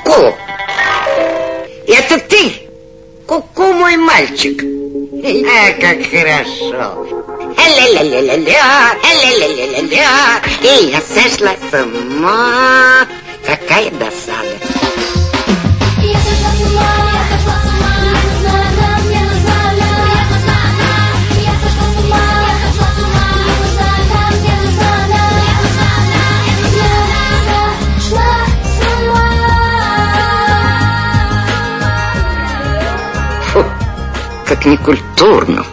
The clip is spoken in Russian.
Ку-ку. Это ты? Ку-ку, мой мальчик. Как хорошо. Ля-ля-ля-ля-ля, ля-ля-ля-ля-ля. И я сошла с ума. Какая досада. Я сошла с ума, мне нужна она, мне нужна она. Я сошла с ума, мне нужна она, мне нужна она. Я сошла с ума. Фу, как некультурно.